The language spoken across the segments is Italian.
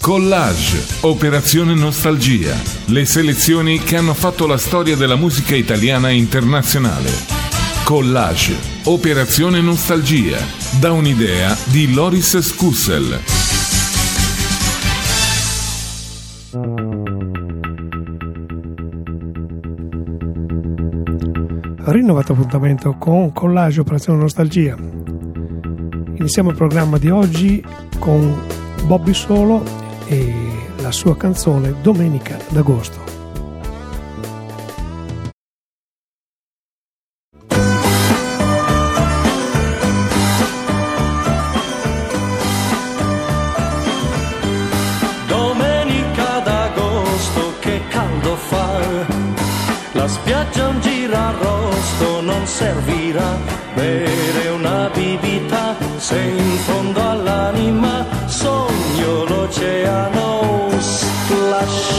Collage, Operazione Nostalgia, le selezioni che hanno fatto la storia della musica italiana e internazionale. Collage, Operazione Nostalgia, da un'idea di Loris Scussel. Rinnovato appuntamento con Collage, Operazione Nostalgia. Iniziamo il programma di oggi con Bobby Solo e la sua canzone Domenica d'Agosto. Domenica d'agosto, che caldo fa, la spiaggia un girarrosto, non servirà bere una bibita se in fondo all'anima sogno l'oceano splash.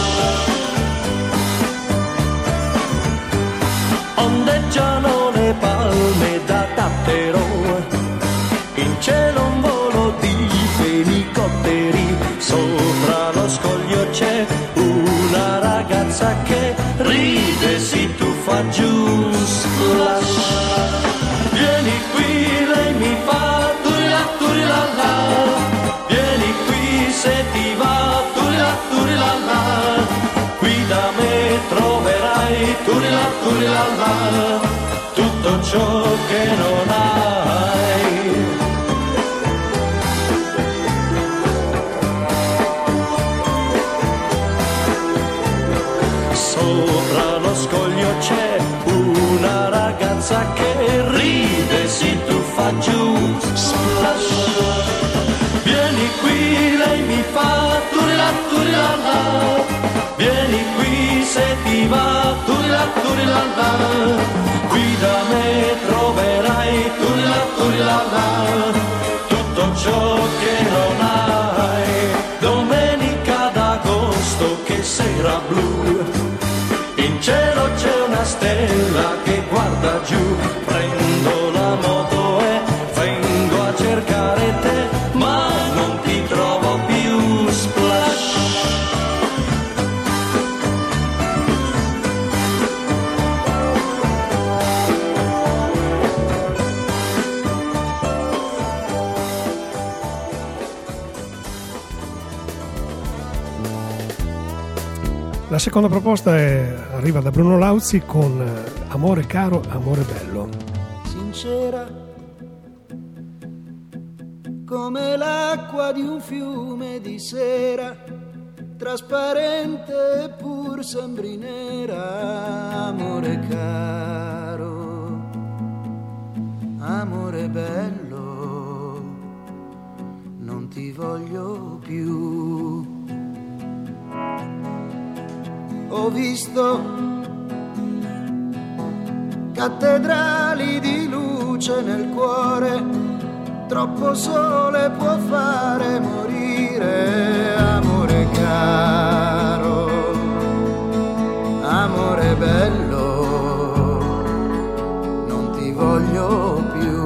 Ondeggiano le palme da Tattero, in cielo un volo di fenicotteri, sopra lo scoglio c'è una ragazza che ride, si tuffa giù, splash. Vieni qui, lei mi fa turilalla, vieni qui se ti va turilalla, qui da me troverai turilalla, tutto ciò che non hai. Sopra lo scoglio c'è una ragazza che ride, si tuffa giù, splash. Vieni qui, lei mi fa turilalla, vieni qui se ti va turilalla, qui da me troverai turilalla, tutto ciò che non hai. Domenica d'agosto, che sera blu, in cielo c'è una stella che guarda giù, prendo la moto e vengo a cercare te, ma non ti trovo più, splash. La seconda proposta arriva da Bruno Lauzi con Amore caro, amore bello. Sincera come l'acqua di un fiume di sera, trasparente pur sembri nera. Amore caro, amore bello, non ti voglio più. Ho visto cattedrali di luce nel cuore, troppo sole può fare morire. Amore caro, amore bello, non ti voglio più.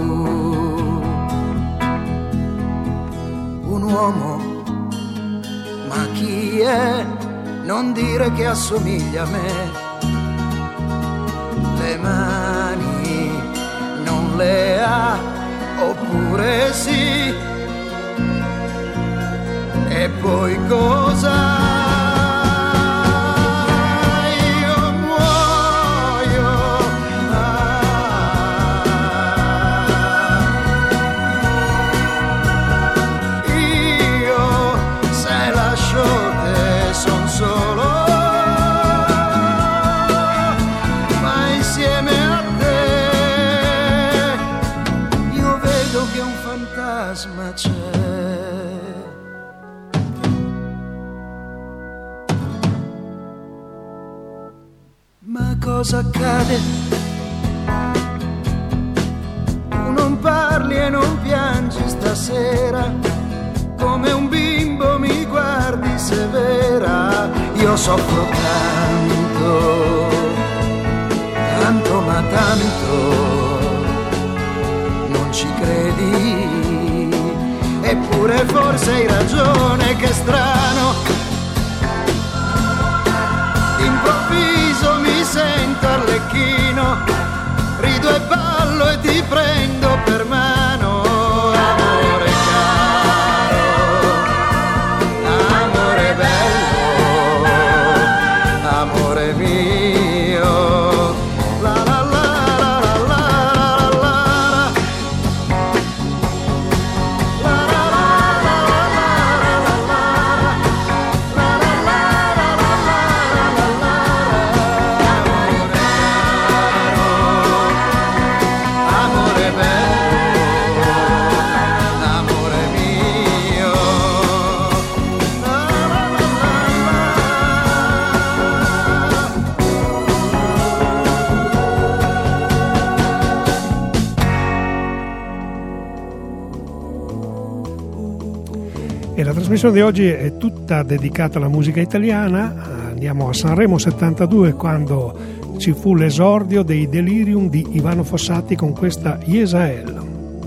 Un uomo, ma chi è? Non dire che assomiglia a me, le mani non le ha, oppure sì, e poi cosa? Io muoio, io se lascio te son solo, ma insieme a te io vedo che un fantasma c'è. Ma cosa accade? Tu non parli e non piangi stasera, come un bimbo mi guardi severa. Io soffro tanto, tanto ma tanto, non ci credi? Eppure forse hai ragione, che strano, trasmissione di oggi è tutta dedicata alla musica italiana. Andiamo a Sanremo 72, quando ci fu l'esordio dei Delirium di Ivano Fossati con questa Yesael.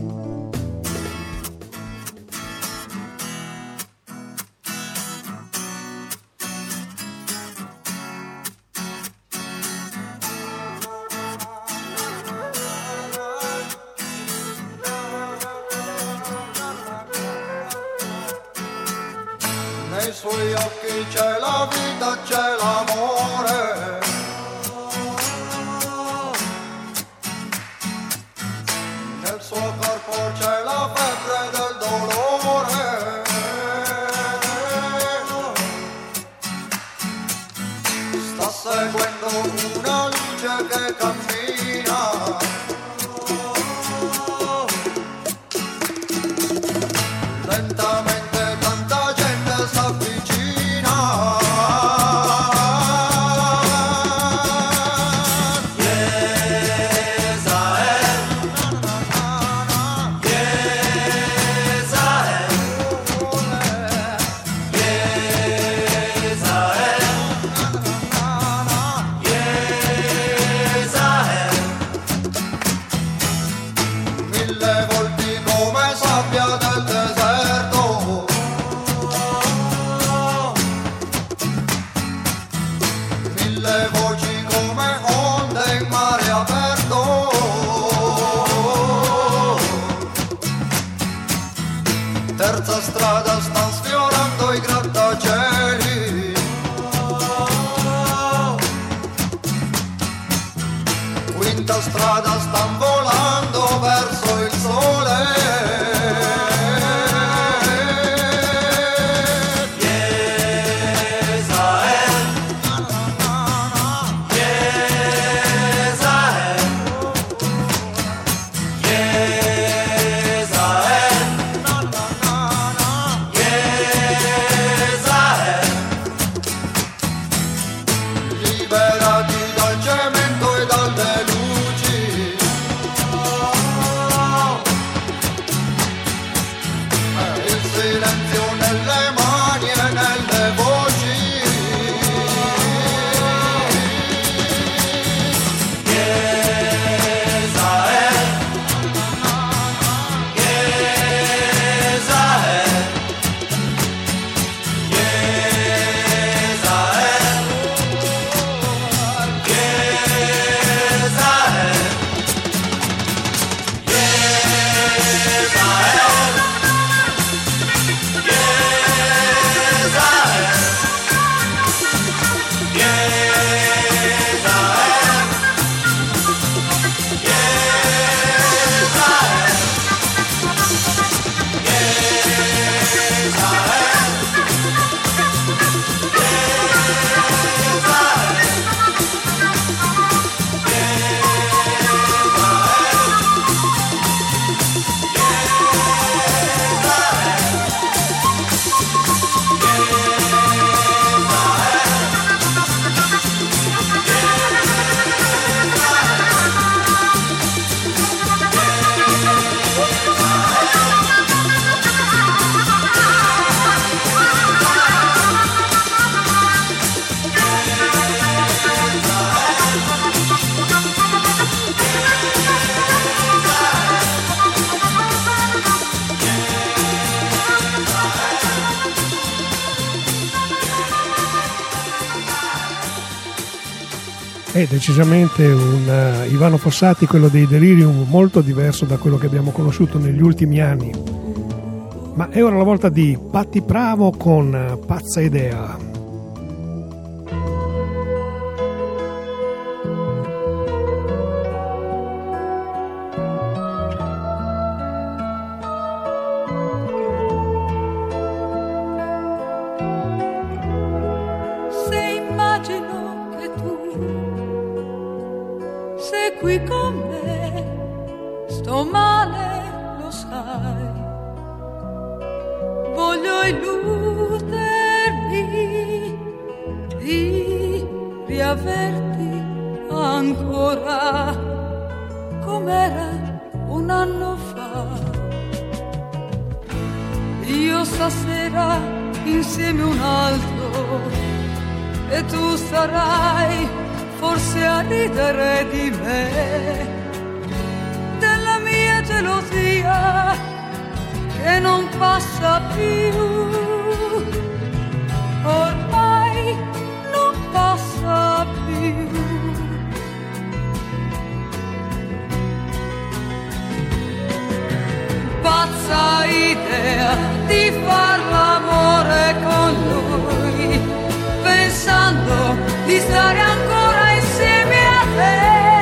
Nei suoi occhi c'è la vita, c'è l'amore. Nel suo corpo c'è la febbre del dolore. Sta seguendo una luce che cammina. Lentamente terza strada sta sfiorando i grattacieli. Quinta strada sta volando verso il sole. È decisamente un Ivano Fossati, quello dei Delirium, molto diverso da quello che abbiamo conosciuto negli ultimi anni. Ma è ora la volta di Patti Bravo con Pazza Idea. Qui con me, sto male, lo sai, voglio illudermi di riaverti ancora com'era un anno fa. Io stasera insieme un altro e tu sarai forse a ridere di me, della mia gelosia che non passa più, ormai non passa più. Pazza idea di far l'amore con lui, pensando di stare ancora insieme a te.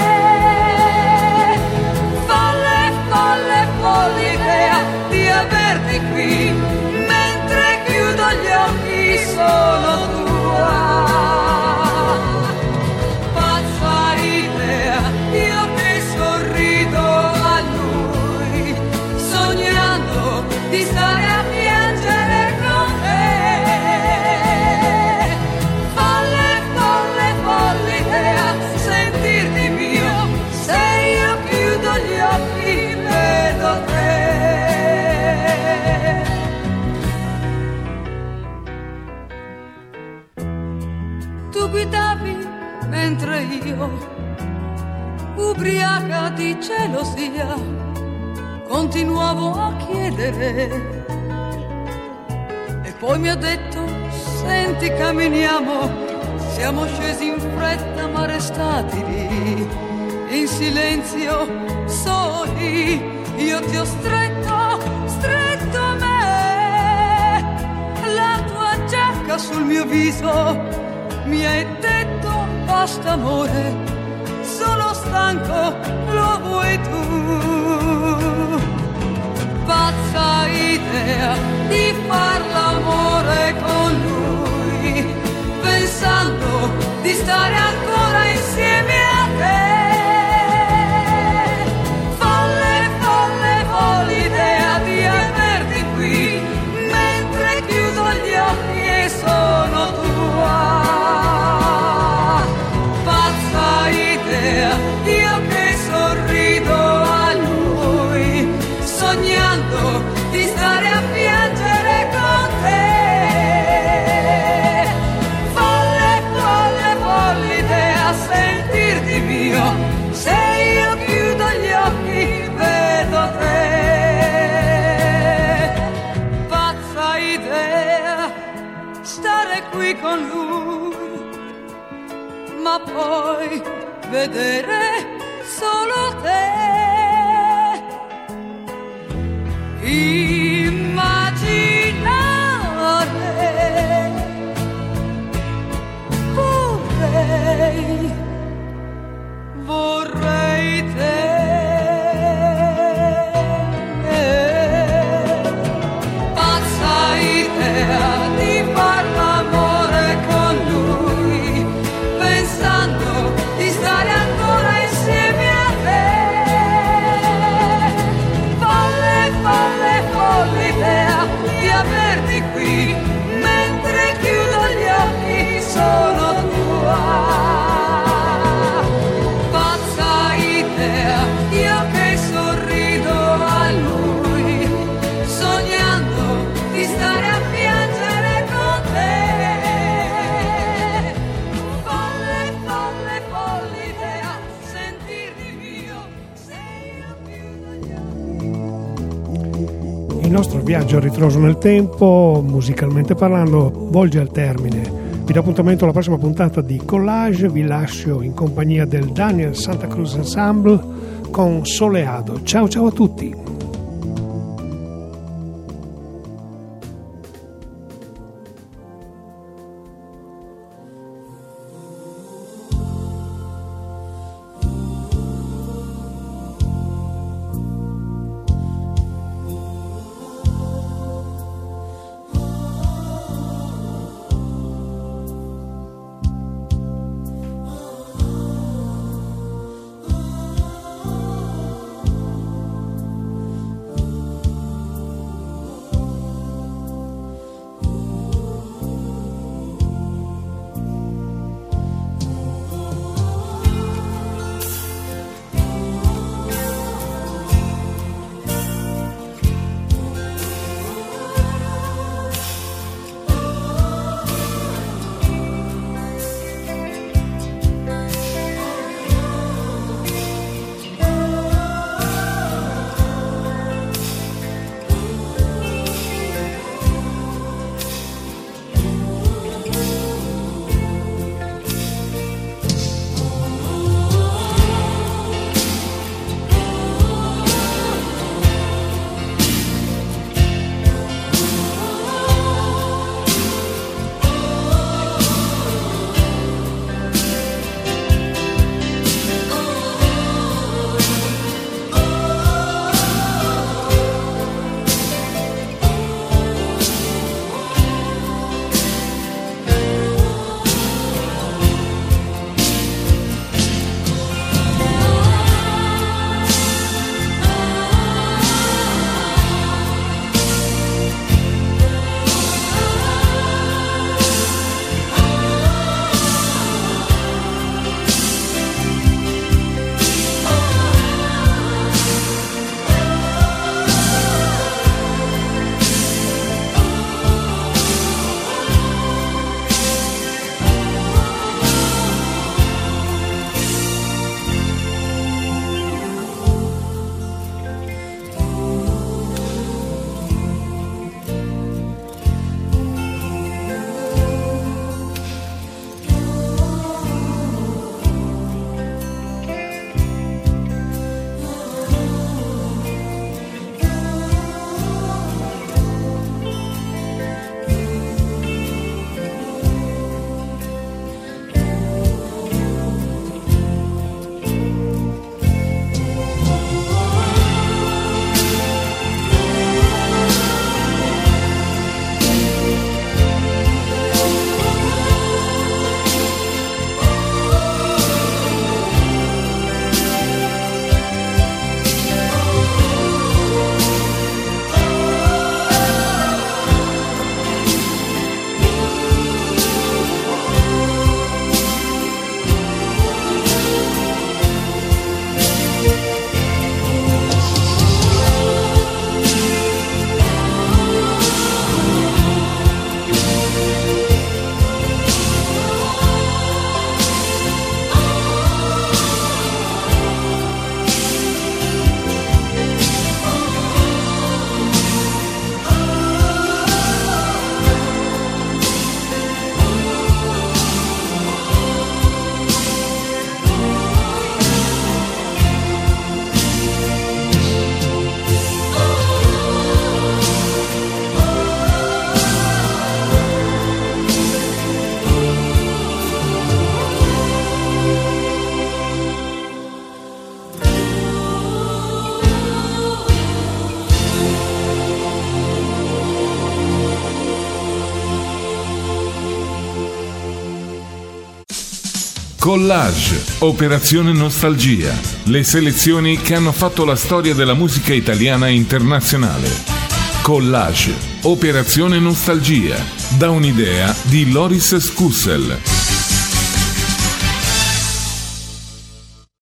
Folle, folle, folle idea di averti qui, mentre chiudo gli occhi sono tua. Pazza idea, io che sorrido a lui, sognando di stare a piangere con te. Folle, folle, folle idea, sentirti mio, se io chiudo gli occhi vedo te. Tu guidavi mentre io, ubriaca di gelosia, continuavo a chiedere. E poi mi ha detto, senti camminiamo, siamo scesi in fretta ma restati lì, in silenzio, soli, io ti ho stretto, stretto a me, la tua giacca sul mio viso, mi hai detto basta amore, sono stanco, lo vuoi tu. Pazza idea di far l'amore con lui, pensando di stare ancora insieme a te. Folle, folle, folle idea di averti qui, mentre chiudo gli occhi e sono tua. Pazza idea, io che sorrido a lui, sognando di stare a piangere con te. Folle, folle, folle idea, sentirti mio, se io chiudo gli occhi vedo te. Pazza idea, stare qui con lui, ma poi vedere solo te. Immaginare vorrei te. Pazza idea di far l'amore con lui, pensando di stare ancora insieme a te. Folle, folle, folle idea di averti qui, mentre chiudo gli occhi sono tua. Pazza idea, io che sorrido a lui, sognando di stare a piangere con te. Folle, folle, folle idea, sentirti mio, se io chiudo gli occhi. Il nostro viaggio a ritroso nel tempo, musicalmente parlando, volge al termine. Vi do appuntamento alla prossima puntata di Collage, vi lascio in compagnia del Daniel Santa Cruz Ensemble con Soleado. Ciao ciao a tutti! Collage, Operazione Nostalgia, le selezioni che hanno fatto la storia della musica italiana internazionale. Collage, Operazione Nostalgia, da un'idea di Loris Scussel.